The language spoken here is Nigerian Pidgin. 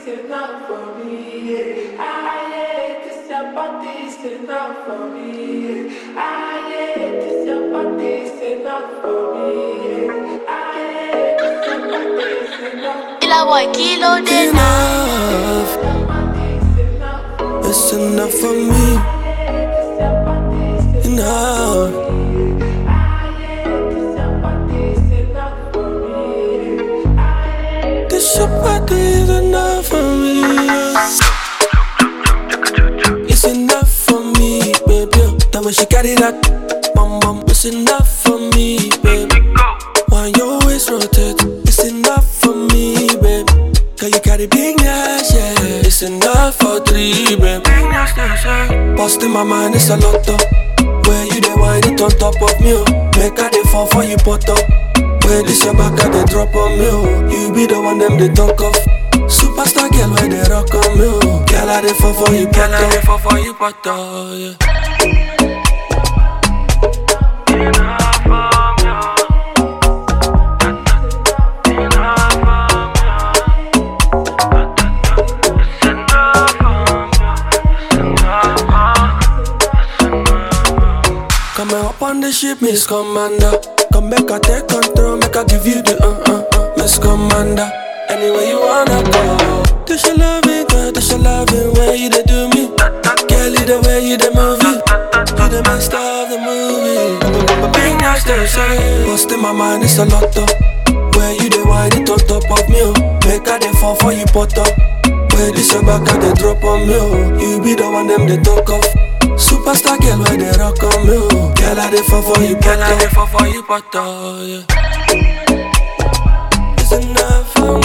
body's enough for me. This your body's enough for me. This your body's enough for me. This your body's enough. Killer boy, kilo de Enough. It's enough for me. Enough. This your body is enough for me. It's enough for me, baby. The way she carry that bum bum. It's enough for me, baby. When your waist rotate, it's enough for me, baby. Cause you carry big ass, yeah. It's enough for three, baby. Bust in my mind, it's a lot of. Where you the wine it on top of me, oh. Make her the fall for you pot up. Where this your back at the drop on me, oh. You be the one them they talk of. Superstar girl where they rock on me, oh. Girl I the fall for you pot up. Girl I the fall for you pot up, yeah. Come up on the ship, Miss Commander. Come back, I take control, make I give you the Miss Commander. Anywhere you wanna go. This your loving, girl, this your loving. Where you they do me? Girl, you the way you the movie. You the master of the movie. Big nice to say. Bust in my mind, it's a lot of. Where you the wine it on top of me, oh. Make her the fall for you pot up. Where this your back at the drop on me, oh. You be the one them they talk of. Superstar girl where they rock on me, oh. Girl I dey fall for you, girl I dey fall for you, but yeah. It's enough for